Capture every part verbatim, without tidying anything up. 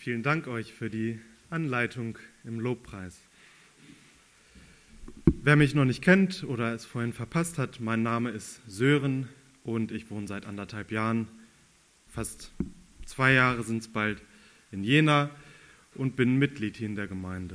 Vielen Dank euch für die Anleitung im Lobpreis. Wer mich noch nicht kennt oder es vorhin verpasst hat, mein Name ist Sören und ich wohne seit anderthalb Jahren, fast zwei Jahre sind es bald, in Jena und bin Mitglied hier in der Gemeinde.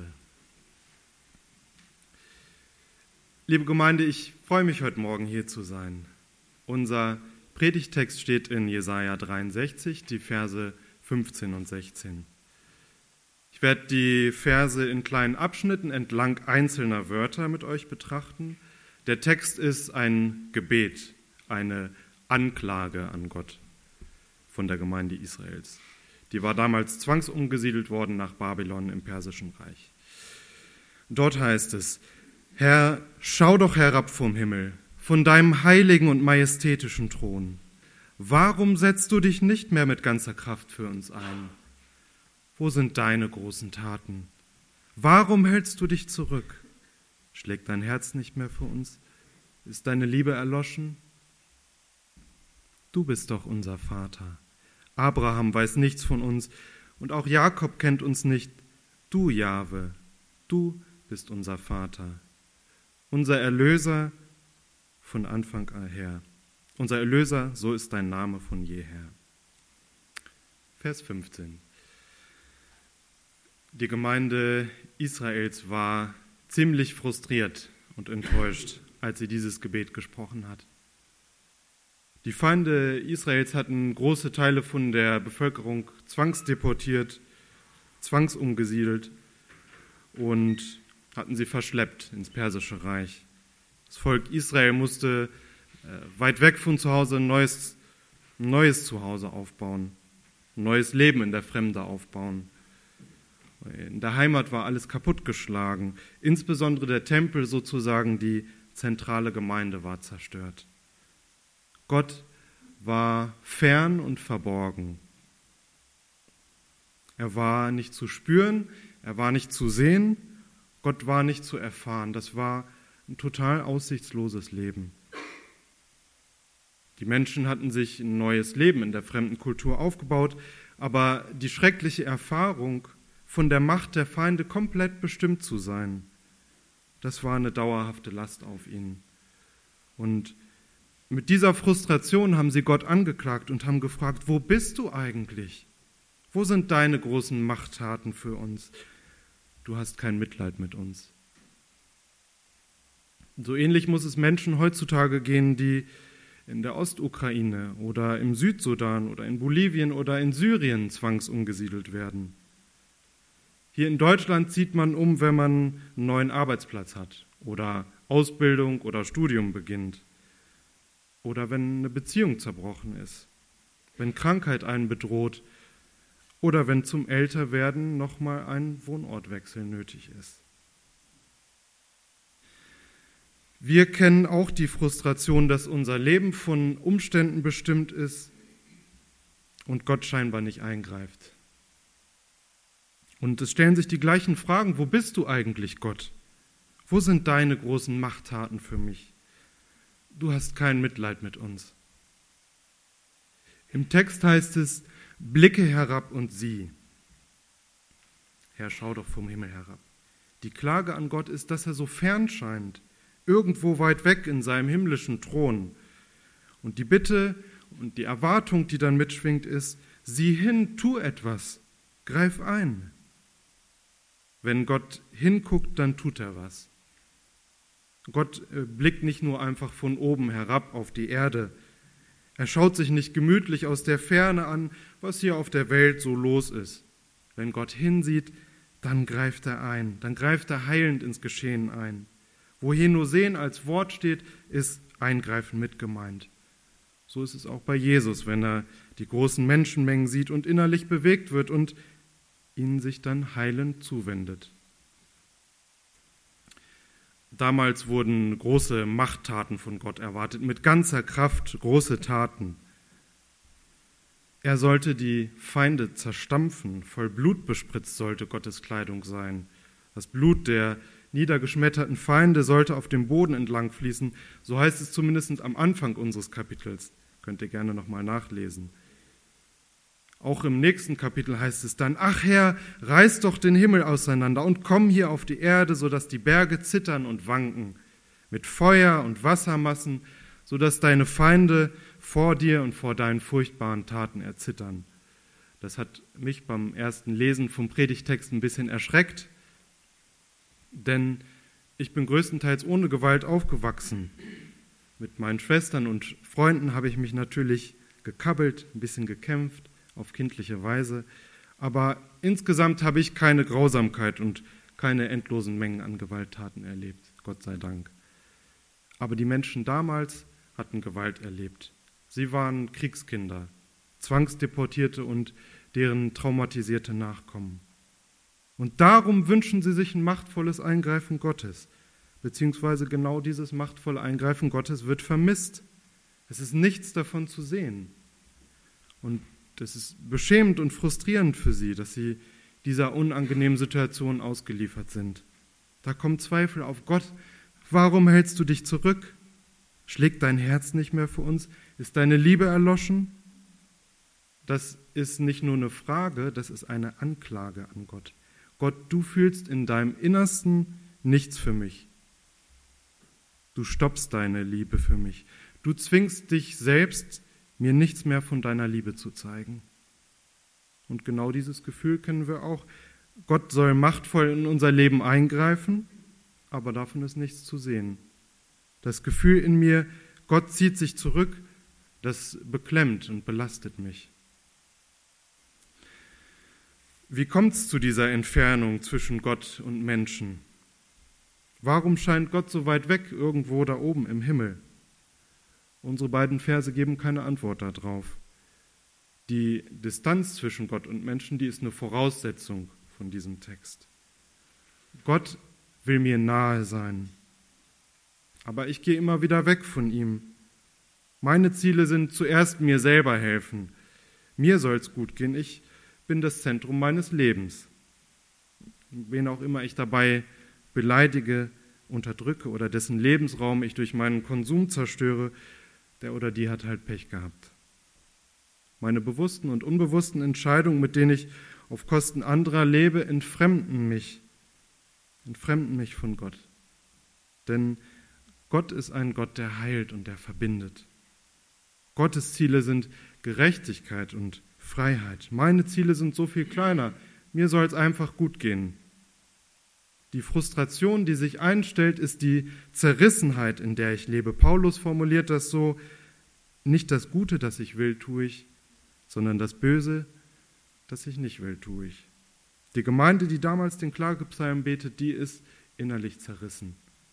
Liebe Gemeinde, ich freue mich, heute Morgen hier zu sein. Unser Predigtext steht in Jesaja dreiundsechzig, die Verse fünfzehn und sechzehn. Ich werde die Verse in kleinen Abschnitten entlang einzelner Wörter mit euch betrachten. Der Text ist ein Gebet, eine Anklage an Gott von der Gemeinde Israels. Die war damals zwangsumgesiedelt worden nach Babylon im Persischen Reich. Dort heißt es: Herr, schau doch herab vom Himmel, von deinem heiligen und majestätischen Thron. Warum setzt du dich nicht mehr mit ganzer Kraft für uns ein? Wo sind deine großen Taten? Warum hältst du dich zurück? Schlägt dein Herz nicht mehr für uns? Ist deine Liebe erloschen? Du bist doch unser Vater. Abraham weiß nichts von uns und auch Jakob kennt uns nicht. Du, Jahwe, du bist unser Vater, unser Erlöser von Anfang her. Unser Erlöser, so ist dein Name von jeher. Vers fünfzehn. Die Gemeinde Israels war ziemlich frustriert und enttäuscht, als sie dieses Gebet gesprochen hat. Die Feinde Israels hatten große Teile von der Bevölkerung zwangsdeportiert, zwangsumgesiedelt und hatten sie verschleppt ins Persische Reich. Das Volk Israel musste äh, weit weg von zu Hause ein neues, ein neues Zuhause aufbauen, ein neues Leben in der Fremde aufbauen. In der Heimat war alles kaputtgeschlagen, insbesondere der Tempel, sozusagen die zentrale Gemeinde, war zerstört. Gott war fern und verborgen. Er war nicht zu spüren, er war nicht zu sehen, Gott war nicht zu erfahren. Das war ein total aussichtsloses Leben. Die Menschen hatten sich ein neues Leben in der fremden Kultur aufgebaut, aber die schreckliche Erfahrung, von der Macht der Feinde komplett bestimmt zu sein, das war eine dauerhafte Last auf ihnen. Und mit dieser Frustration haben sie Gott angeklagt und haben gefragt: Wo bist du eigentlich? Wo sind deine großen Machttaten für uns? Du hast kein Mitleid mit uns. So ähnlich muss es Menschen heutzutage gehen, die in der Ostukraine oder im Südsudan oder in Bolivien oder in Syrien zwangsumgesiedelt werden. Hier in Deutschland zieht man um, wenn man einen neuen Arbeitsplatz hat oder Ausbildung oder Studium beginnt oder wenn eine Beziehung zerbrochen ist, wenn Krankheit einen bedroht oder wenn zum Älterwerden nochmal ein Wohnortwechsel nötig ist. Wir kennen auch die Frustration, dass unser Leben von Umständen bestimmt ist und Gott scheinbar nicht eingreift. Und es stellen sich die gleichen Fragen: Wo bist du eigentlich, Gott? Wo sind deine großen Machttaten für mich? Du hast kein Mitleid mit uns. Im Text heißt es: Blicke herab und sieh. Herr, schau doch vom Himmel herab. Die Klage an Gott ist, dass er so fern scheint, irgendwo weit weg in seinem himmlischen Thron. Und die Bitte und die Erwartung, die dann mitschwingt, ist: Sieh hin, tu etwas, greif ein. Wenn Gott hinguckt, dann tut er was. Gott blickt nicht nur einfach von oben herab auf die Erde. Er schaut sich nicht gemütlich aus der Ferne an, was hier auf der Welt so los ist. Wenn Gott hinsieht, dann greift er ein, dann greift er heilend ins Geschehen ein. Wo hier nur sehen als Wort steht, ist Eingreifen mit gemeint. So ist es auch bei Jesus, wenn er die großen Menschenmengen sieht und innerlich bewegt wird und ihnen sich dann heilend zuwendet. Damals wurden große Machttaten von Gott erwartet, mit ganzer Kraft große Taten. Er sollte die Feinde zerstampfen, voll Blut bespritzt sollte Gottes Kleidung sein. Das Blut der niedergeschmetterten Feinde sollte auf dem Boden entlang fließen, so heißt es zumindest am Anfang unseres Kapitels. Könnt ihr gerne nochmal nachlesen. Auch im nächsten Kapitel heißt es dann, ach Herr, reiß doch den Himmel auseinander und komm hier auf die Erde, sodass die Berge zittern und wanken, mit Feuer und Wassermassen, sodass deine Feinde vor dir und vor deinen furchtbaren Taten erzittern. Das hat mich beim ersten Lesen vom Predigtext ein bisschen erschreckt, denn ich bin größtenteils ohne Gewalt aufgewachsen. Mit meinen Schwestern und Freunden habe ich mich natürlich gekabbelt, ein bisschen gekämpft, auf kindliche Weise, aber insgesamt habe ich keine Grausamkeit und keine endlosen Mengen an Gewalttaten erlebt, Gott sei Dank. Aber die Menschen damals hatten Gewalt erlebt. Sie waren Kriegskinder, Zwangsdeportierte und deren traumatisierte Nachkommen. Und darum wünschen sie sich ein machtvolles Eingreifen Gottes, beziehungsweise genau dieses machtvolle Eingreifen Gottes wird vermisst. Es ist nichts davon zu sehen. Und es ist beschämend und frustrierend für sie, dass sie dieser unangenehmen Situation ausgeliefert sind. Da kommen Zweifel auf Gott. Warum hältst du dich zurück? Schlägt dein Herz nicht mehr für uns? Ist deine Liebe erloschen? Das ist nicht nur eine Frage, das ist eine Anklage an Gott. Gott, du fühlst in deinem Innersten nichts für mich. Du stoppst deine Liebe für mich. Du zwingst dich selbst, mir nichts mehr von deiner Liebe zu zeigen. Und genau dieses Gefühl kennen wir auch. Gott soll machtvoll in unser Leben eingreifen, aber davon ist nichts zu sehen. Das Gefühl in mir, Gott zieht sich zurück, das beklemmt und belastet mich. Wie kommt es zu dieser Entfernung zwischen Gott und Menschen? Warum scheint Gott so weit weg, irgendwo da oben im Himmel? Unsere beiden Verse geben keine Antwort darauf. Die Distanz zwischen Gott und Menschen, die ist eine Voraussetzung von diesem Text. Gott will mir nahe sein, aber ich gehe immer wieder weg von ihm. Meine Ziele sind zuerst mir selber helfen. Mir soll es gut gehen, ich bin das Zentrum meines Lebens. Wen auch immer ich dabei beleidige, unterdrücke oder dessen Lebensraum ich durch meinen Konsum zerstöre, der oder die hat halt Pech gehabt. Meine bewussten und unbewussten Entscheidungen, mit denen ich auf Kosten anderer lebe, entfremden mich, entfremden mich von Gott. Denn Gott ist ein Gott, der heilt und der verbindet. Gottes Ziele sind Gerechtigkeit und Freiheit. Meine Ziele sind so viel kleiner. Mir soll es einfach gut gehen. Die Frustration, die sich einstellt, ist die Zerrissenheit, in der ich lebe. Paulus formuliert das so: Nicht das Gute, das ich will, tue ich, sondern das Böse, das ich nicht will, tue ich. Die Gemeinde, die damals den Klagepsalm betet, die ist innerlich zerrissen.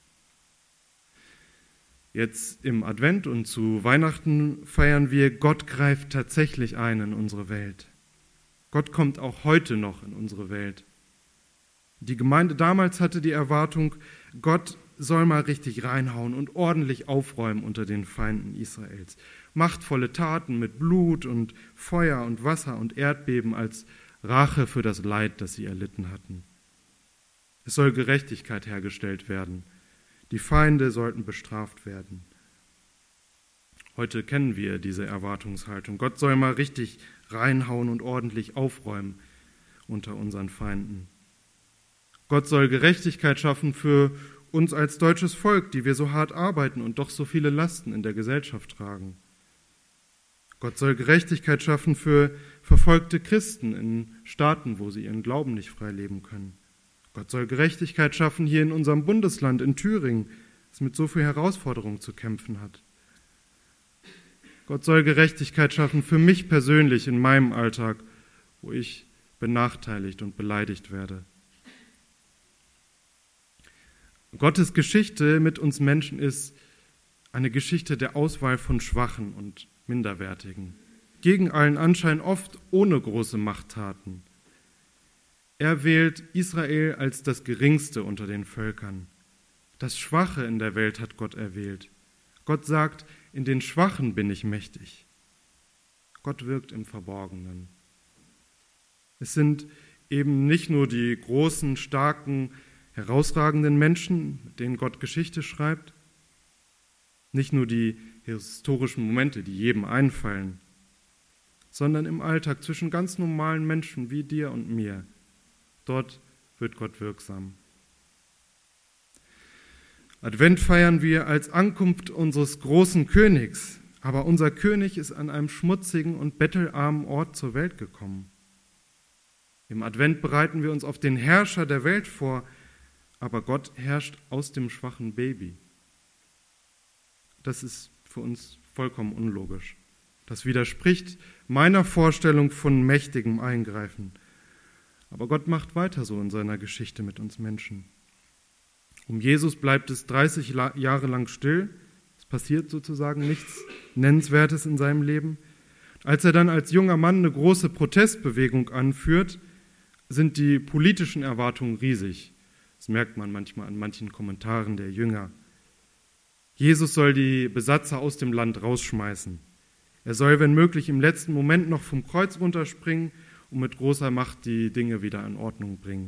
Jetzt im Advent und zu Weihnachten feiern wir, Gott greift tatsächlich ein in unsere Welt. Gott kommt auch heute noch in unsere Welt. Die Gemeinde damals hatte die Erwartung, Gott soll mal richtig reinhauen und ordentlich aufräumen unter den Feinden Israels. Machtvolle Taten mit Blut und Feuer und Wasser und Erdbeben als Rache für das Leid, das sie erlitten hatten. Es soll Gerechtigkeit hergestellt werden. Die Feinde sollten bestraft werden. Heute kennen wir diese Erwartungshaltung. Gott soll mal richtig reinhauen und ordentlich aufräumen unter unseren Feinden. Gott soll Gerechtigkeit schaffen für uns als deutsches Volk, die wir so hart arbeiten und doch so viele Lasten in der Gesellschaft tragen. Gott soll Gerechtigkeit schaffen für verfolgte Christen in Staaten, wo sie ihren Glauben nicht frei leben können. Gott soll Gerechtigkeit schaffen hier in unserem Bundesland, in Thüringen, das mit so viel Herausforderungen zu kämpfen hat. Gott soll Gerechtigkeit schaffen für mich persönlich in meinem Alltag, wo ich benachteiligt und beleidigt werde. Gottes Geschichte mit uns Menschen ist eine Geschichte der Auswahl von Schwachen und Minderwertigen, gegen allen Anschein oft ohne große Machttaten. Er wählt Israel als das Geringste unter den Völkern. Das Schwache in der Welt hat Gott erwählt. Gott sagt, in den Schwachen bin ich mächtig. Gott wirkt im Verborgenen. Es sind eben nicht nur die großen, starken, herausragenden Menschen, mit denen Gott Geschichte schreibt, nicht nur die historischen Momente, die jedem einfallen, sondern im Alltag zwischen ganz normalen Menschen wie dir und mir. Dort wird Gott wirksam. Advent feiern wir als Ankunft unseres großen Königs, aber unser König ist an einem schmutzigen und bettelarmen Ort zur Welt gekommen. Im Advent bereiten wir uns auf den Herrscher der Welt vor, aber Gott herrscht aus dem schwachen Baby. Das ist für uns vollkommen unlogisch. Das widerspricht meiner Vorstellung von mächtigem Eingreifen. Aber Gott macht weiter so in seiner Geschichte mit uns Menschen. Um Jesus bleibt es dreißig Jahre lang still. Es passiert sozusagen nichts Nennenswertes in seinem Leben. Als er dann als junger Mann eine große Protestbewegung anführt, sind die politischen Erwartungen riesig. Das merkt man manchmal an manchen Kommentaren der Jünger. Jesus soll die Besatzer aus dem Land rausschmeißen. Er soll, wenn möglich, im letzten Moment noch vom Kreuz runterspringen und mit großer Macht die Dinge wieder in Ordnung bringen.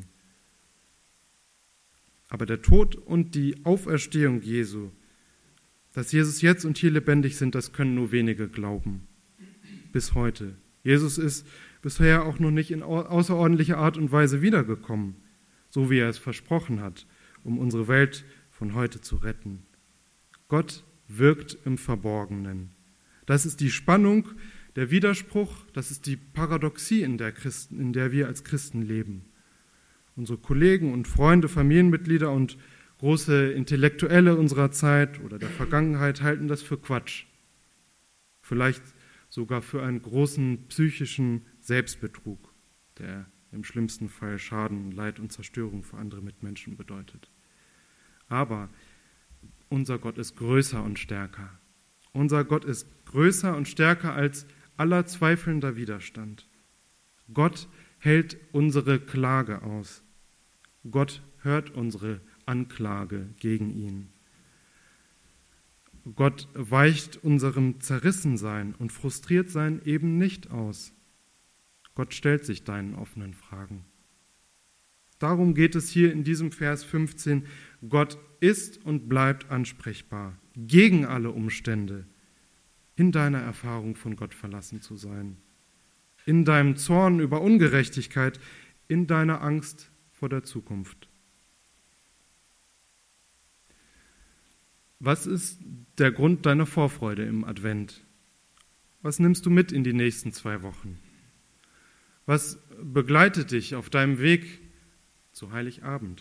Aber der Tod und die Auferstehung Jesu, dass Jesus jetzt und hier lebendig sind, das können nur wenige glauben. Bis heute. Jesus ist bisher auch noch nicht in außerordentlicher Art und Weise wiedergekommen, so wie er es versprochen hat, um unsere Welt von heute zu retten. Gott wirkt im Verborgenen. Das ist die Spannung, der Widerspruch, das ist die Paradoxie, in der, Christen, in der wir als Christen leben. Unsere Kollegen und Freunde, Familienmitglieder und große Intellektuelle unserer Zeit oder der Vergangenheit halten das für Quatsch. Vielleicht sogar für einen großen psychischen Selbstbetrug, der im schlimmsten Fall Schaden, Leid und Zerstörung für andere Mitmenschen bedeutet. Aber unser Gott ist größer und stärker. Unser Gott ist größer und stärker als aller zweifelnder Widerstand. Gott hält unsere Klage aus. Gott hört unsere Anklage gegen ihn. Gott weicht unserem Zerrissensein und Frustriertsein eben nicht aus. Gott stellt sich deinen offenen Fragen. Darum geht es hier in diesem Vers fünfzehn. Gott ist und bleibt ansprechbar, gegen alle Umstände, in deiner Erfahrung von Gott verlassen zu sein, in deinem Zorn über Ungerechtigkeit, in deiner Angst vor der Zukunft. Was ist der Grund deiner Vorfreude im Advent? Was nimmst du mit in die nächsten zwei Wochen? Was begleitet dich auf deinem Weg zu Heiligabend?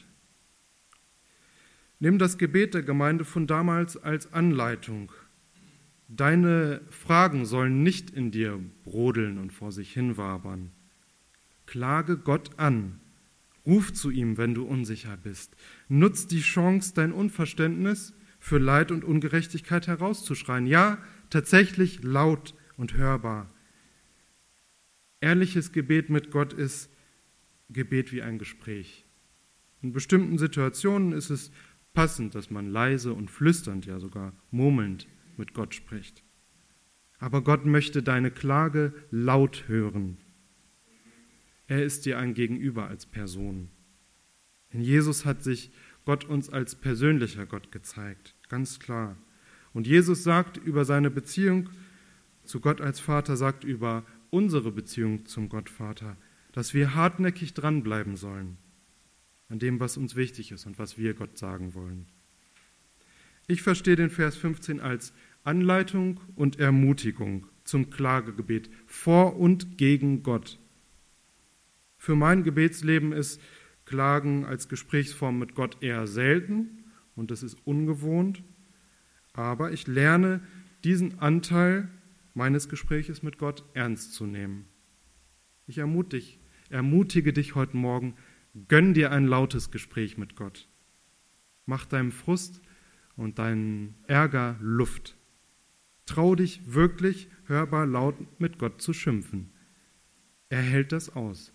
Nimm das Gebet der Gemeinde von damals als Anleitung. Deine Fragen sollen nicht in dir brodeln und vor sich hin wabern. Klage Gott an. Ruf zu ihm, wenn du unsicher bist. Nutz die Chance, dein Unverständnis für Leid und Ungerechtigkeit herauszuschreien. Ja, tatsächlich laut und hörbar. Ehrliches Gebet mit Gott ist Gebet wie ein Gespräch. In bestimmten Situationen ist es passend, dass man leise und flüsternd, ja sogar murmelnd mit Gott spricht. Aber Gott möchte deine Klage laut hören. Er ist dir ein Gegenüber als Person. In Jesus hat sich Gott uns als persönlicher Gott gezeigt, ganz klar. Und Jesus sagt über seine Beziehung zu Gott als Vater, sagt über unsere Beziehung zum Gott Vater, dass wir hartnäckig dranbleiben sollen an dem, was uns wichtig ist und was wir Gott sagen wollen. Ich verstehe den Vers fünfzehn als Anleitung und Ermutigung zum Klagegebet vor und gegen Gott. Für mein Gebetsleben ist Klagen als Gesprächsform mit Gott eher selten und das ist ungewohnt, aber ich lerne diesen Anteil meines Gespräches mit Gott ernst zu nehmen. Ich ermutige, ermutige dich heute Morgen, gönn dir ein lautes Gespräch mit Gott. Mach deinem Frust und deinen Ärger Luft. Trau dich wirklich hörbar laut mit Gott zu schimpfen. Er hält das aus.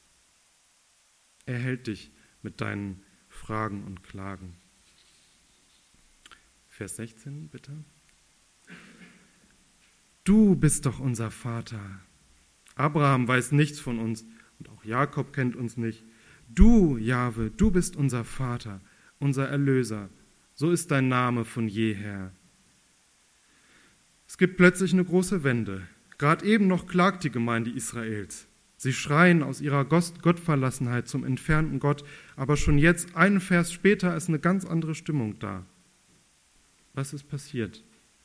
Er hält dich mit deinen Fragen und Klagen. Vers sechzehn, bitte. Du bist doch unser Vater. Abraham weiß nichts von uns und auch Jakob kennt uns nicht. Du, Jahwe, du bist unser Vater, unser Erlöser. So ist dein Name von jeher. Es gibt plötzlich eine große Wende. Gerade eben noch klagt die Gemeinde Israels. Sie schreien aus ihrer Gottverlassenheit zum entfernten Gott, aber schon jetzt, einen Vers später, ist eine ganz andere Stimmung da. Was ist passiert?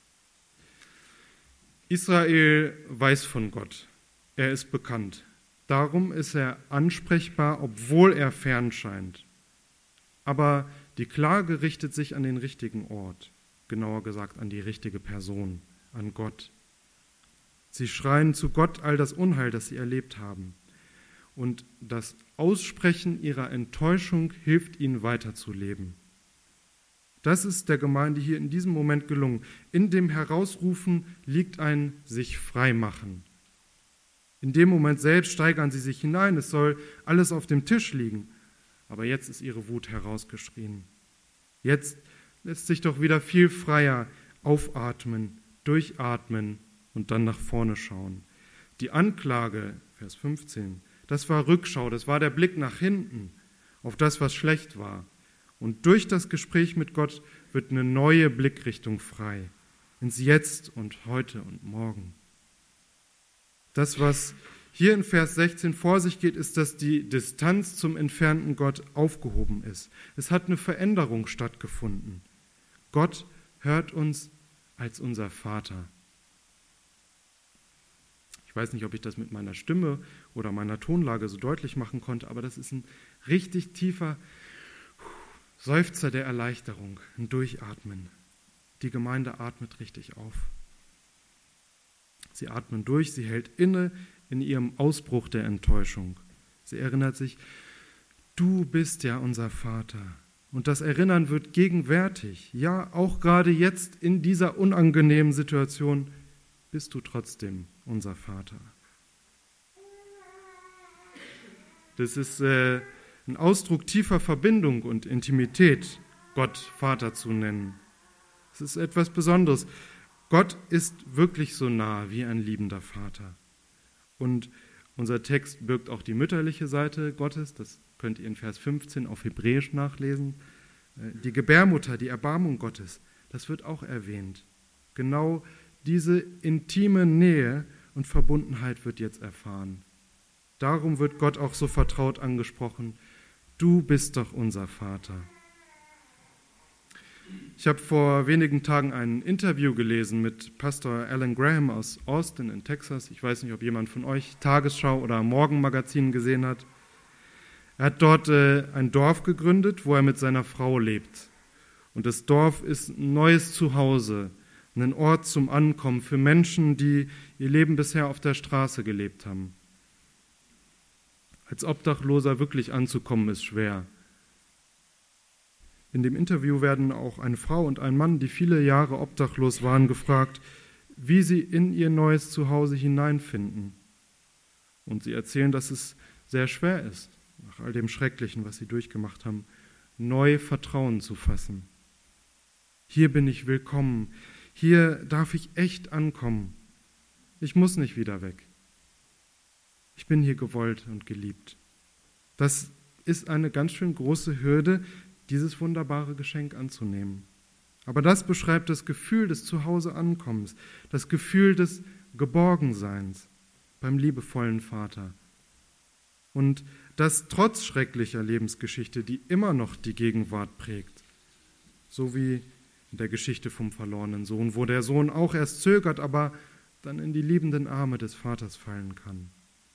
Israel weiß von Gott. Er ist bekannt. Darum ist er ansprechbar, obwohl er fern scheint. Aber die Klage richtet sich an den richtigen Ort, genauer gesagt an die richtige Person, an Gott. Sie schreien zu Gott all das Unheil, das sie erlebt haben. Und das Aussprechen ihrer Enttäuschung hilft ihnen weiterzuleben. Das ist der Gemeinde hier in diesem Moment gelungen. In dem Herausrufen liegt ein sich freimachen. In dem Moment selbst steigern sie sich hinein, es soll alles auf dem Tisch liegen. Aber jetzt ist ihre Wut herausgeschrien. Jetzt lässt sich doch wieder viel freier aufatmen, durchatmen und dann nach vorne schauen. Die Anklage, Vers fünfzehn, das war Rückschau, das war der Blick nach hinten auf das, was schlecht war. Und durch das Gespräch mit Gott wird eine neue Blickrichtung frei, ins Jetzt und heute und morgen. Das, was hier in Vers sechzehn vor sich geht, ist, dass die Distanz zum entfernten Gott aufgehoben ist. Es hat eine Veränderung stattgefunden. Gott hört uns als unser Vater. Ich weiß nicht, ob ich das mit meiner Stimme oder meiner Tonlage so deutlich machen konnte, aber das ist ein richtig tiefer Seufzer der Erleichterung, ein Durchatmen. Die Gemeinde atmet richtig auf. Sie atmet durch, sie hält inne in ihrem Ausbruch der Enttäuschung. Sie erinnert sich, du bist ja unser Vater. Und das Erinnern wird gegenwärtig. Ja, auch gerade jetzt in dieser unangenehmen Situation bist du trotzdem unser Vater. Das ist äh, ein Ausdruck tiefer Verbindung und Intimität, Gott Vater zu nennen. Es ist etwas Besonderes. Gott ist wirklich so nah wie ein liebender Vater. Und unser Text birgt auch die mütterliche Seite Gottes. Das könnt ihr in Vers fünfzehn auf Hebräisch nachlesen. Die Gebärmutter, die Erbarmung Gottes, das wird auch erwähnt. Genau diese intime Nähe und Verbundenheit wird jetzt erfahren. Darum wird Gott auch so vertraut angesprochen. Du bist doch unser Vater. Ich habe vor wenigen Tagen ein Interview gelesen mit Pastor Alan Graham aus Austin in Texas. Ich weiß nicht, ob jemand von euch Tagesschau oder Morgenmagazin gesehen hat. Er hat dort äh, ein Dorf gegründet, wo er mit seiner Frau lebt. Und das Dorf ist ein neues Zuhause, ein Ort zum Ankommen für Menschen, die ihr Leben bisher auf der Straße gelebt haben. Als Obdachloser wirklich anzukommen, ist schwer. In dem Interview werden auch eine Frau und ein Mann, die viele Jahre obdachlos waren, gefragt, wie sie in ihr neues Zuhause hineinfinden. Und sie erzählen, dass es sehr schwer ist, nach all dem Schrecklichen, was sie durchgemacht haben, neu Vertrauen zu fassen. Hier bin ich willkommen. Hier darf ich echt ankommen. Ich muss nicht wieder weg. Ich bin hier gewollt und geliebt. Das ist eine ganz schön große Hürde, dieses wunderbare Geschenk anzunehmen. Aber das beschreibt das Gefühl des Zuhause-Ankommens, das Gefühl des Geborgenseins beim liebevollen Vater. Und das trotz schrecklicher Lebensgeschichte, die immer noch die Gegenwart prägt. So wie in der Geschichte vom verlorenen Sohn, wo der Sohn auch erst zögert, aber dann in die liebenden Arme des Vaters fallen kann.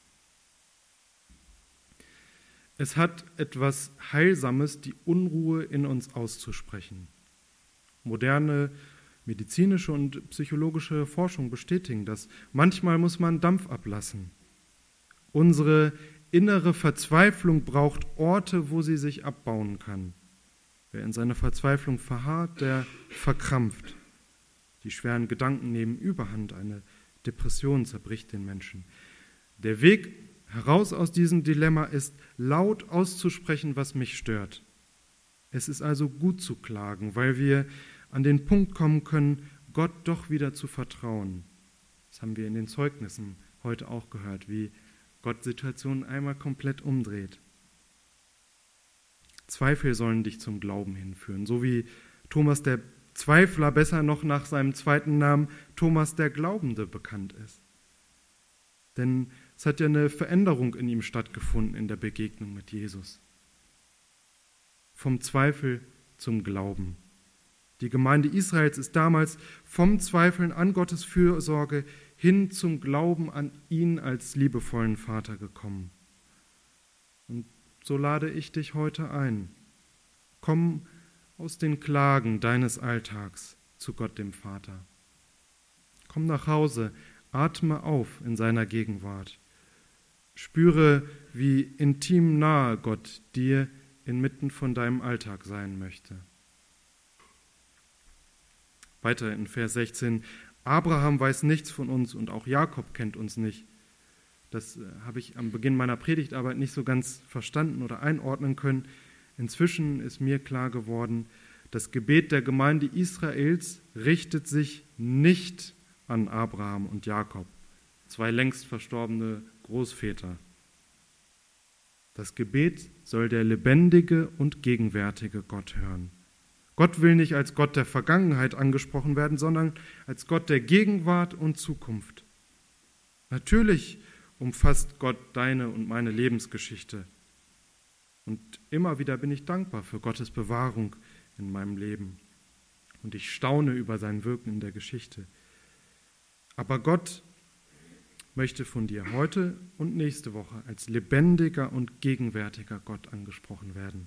Es hat etwas Heilsames, die Unruhe in uns auszusprechen. Moderne medizinische und psychologische Forschung bestätigen das. Manchmal muss man Dampf ablassen. Unsere innere Verzweiflung braucht Orte, wo sie sich abbauen kann. Wer in seiner Verzweiflung verharrt, der verkrampft. Die schweren Gedanken nehmen Überhand. Eine Depression zerbricht den Menschen. Der Weg heraus aus diesem Dilemma ist, laut auszusprechen, was mich stört. Es ist also gut zu klagen, weil wir an den Punkt kommen können, Gott doch wieder zu vertrauen. Das haben wir in den Zeugnissen heute auch gehört, wie Gott Situationen einmal komplett umdreht. Zweifel sollen dich zum Glauben hinführen, so wie Thomas der Zweifler, besser noch nach seinem zweiten Namen Thomas der Glaubende bekannt ist. Denn es hat ja eine Veränderung in ihm stattgefunden in der Begegnung mit Jesus. Vom Zweifel zum Glauben. Die Gemeinde Israels ist damals vom Zweifeln an Gottes Fürsorge hin zum Glauben an ihn als liebevollen Vater gekommen. Und so lade ich dich heute ein. Komm aus den Klagen deines Alltags zu Gott dem Vater. Komm nach Hause, atme auf in seiner Gegenwart. Spüre, wie intim nahe Gott dir inmitten von deinem Alltag sein möchte. Weiter in Vers sechzehn, Abraham weiß nichts von uns und auch Jakob kennt uns nicht. Das habe ich am Beginn meiner Predigtarbeit nicht so ganz verstanden oder einordnen können. Inzwischen ist mir klar geworden, das Gebet der Gemeinde Israels richtet sich nicht an Abraham und Jakob, zwei längst verstorbene Großväter. Das Gebet soll der lebendige und gegenwärtige Gott hören. Gott will nicht als Gott der Vergangenheit angesprochen werden, sondern als Gott der Gegenwart und Zukunft. Natürlich umfasst Gott deine und meine Lebensgeschichte. Und immer wieder bin ich dankbar für Gottes Bewahrung in meinem Leben. Und ich staune über sein Wirken in der Geschichte. Aber Gott möchte von dir heute und nächste Woche als lebendiger und gegenwärtiger Gott angesprochen werden.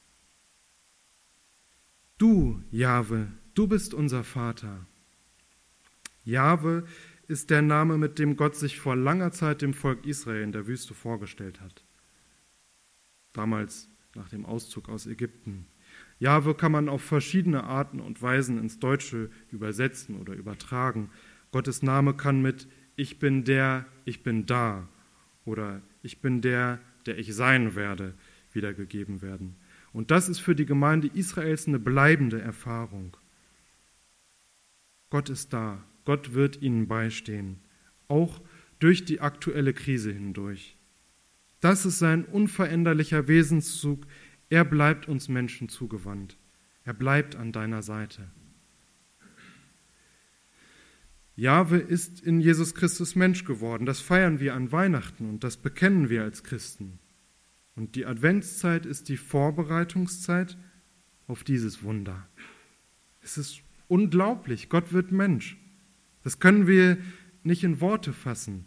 Du, Jahwe, du bist unser Vater. Jahwe ist der Name, mit dem Gott sich vor langer Zeit dem Volk Israel in der Wüste vorgestellt hat. Damals nach dem Auszug aus Ägypten. Jahwe kann man auf verschiedene Arten und Weisen ins Deutsche übersetzen oder übertragen. Gottes Name kann mit Ich bin der, ich bin da oder Ich bin der, der ich sein werde, wiedergegeben werden. Und das ist für die Gemeinde Israels eine bleibende Erfahrung. Gott ist da, Gott wird ihnen beistehen, auch durch die aktuelle Krise hindurch. Das ist sein unveränderlicher Wesenszug, er bleibt uns Menschen zugewandt, er bleibt an deiner Seite. Jahwe ist in Jesus Christus Mensch geworden, das feiern wir an Weihnachten und das bekennen wir als Christen. Und die Adventszeit ist die Vorbereitungszeit auf dieses Wunder. Es ist unglaublich, Gott wird Mensch. Das können wir nicht in Worte fassen.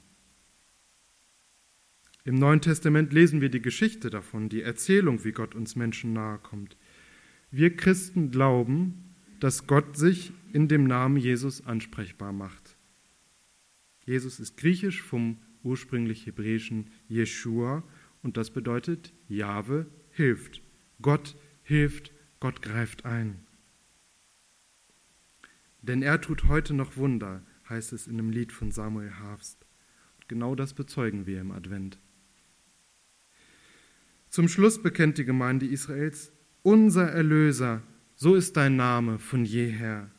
Im Neuen Testament lesen wir die Geschichte davon, die Erzählung, wie Gott uns Menschen nahe kommt. Wir Christen glauben, dass Gott sich in dem Namen Jesus ansprechbar macht. Jesus ist griechisch vom ursprünglich hebräischen Jeschua und das bedeutet, Jahwe hilft. Gott hilft, Gott greift ein. Denn er tut heute noch Wunder, heißt es in einem Lied von Samuel Harfst. Und genau das bezeugen wir im Advent. Zum Schluss bekennt die Gemeinde Israels, unser Erlöser, so ist dein Name von jeher.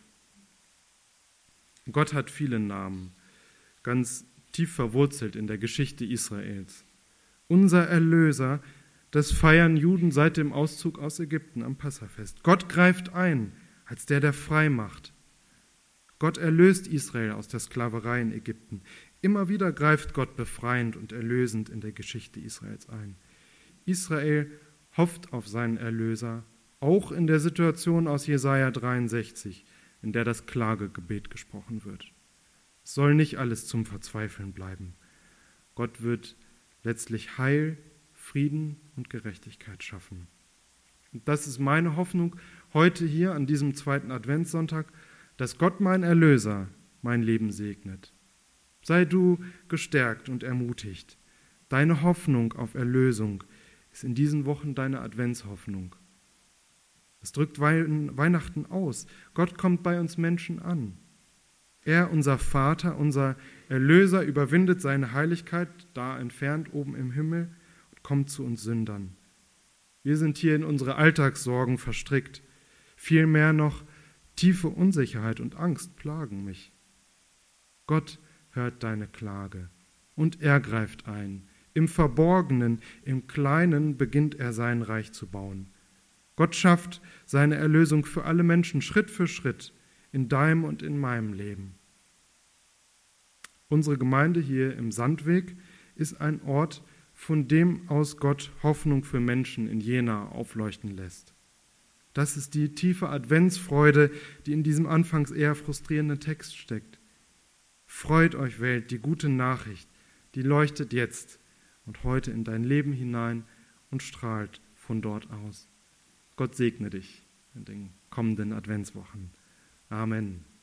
Gott hat viele Namen, ganz tief verwurzelt in der Geschichte Israels. Unser Erlöser, das feiern Juden seit dem Auszug aus Ägypten am Passafest. Gott greift ein, als der, der frei macht. Gott erlöst Israel aus der Sklaverei in Ägypten. Immer wieder greift Gott befreiend und erlösend in der Geschichte Israels ein. Israel hofft auf seinen Erlöser, auch in der Situation aus Jesaja dreiundsechzig, in der das Klagegebet gesprochen wird. Es soll nicht alles zum Verzweifeln bleiben. Gott wird letztlich Heil, Frieden und Gerechtigkeit schaffen. Und das ist meine Hoffnung heute hier an diesem zweiten Adventssonntag, dass Gott, mein Erlöser, mein Leben segnet. Sei du gestärkt und ermutigt. Deine Hoffnung auf Erlösung ist in diesen Wochen deine Adventshoffnung. Es drückt Weihnachten aus. Gott kommt bei uns Menschen an. Er, unser Vater, unser Erlöser, überwindet seine Heiligkeit, da entfernt oben im Himmel, und kommt zu uns Sündern. Wir sind hier in unsere Alltagssorgen verstrickt. Vielmehr noch tiefe Unsicherheit und Angst plagen mich. Gott hört deine Klage und er greift ein. Im Verborgenen, im Kleinen beginnt er sein Reich zu bauen. Gott schafft seine Erlösung für alle Menschen Schritt für Schritt in deinem und in meinem Leben. Unsere Gemeinde hier im Sandweg ist ein Ort, von dem aus Gott Hoffnung für Menschen in Jena aufleuchten lässt. Das ist die tiefe Adventsfreude, die in diesem anfangs eher frustrierenden Text steckt. Freut euch, Welt, die gute Nachricht, die leuchtet jetzt und heute in dein Leben hinein und strahlt von dort aus. Gott segne dich in den kommenden Adventswochen. Amen.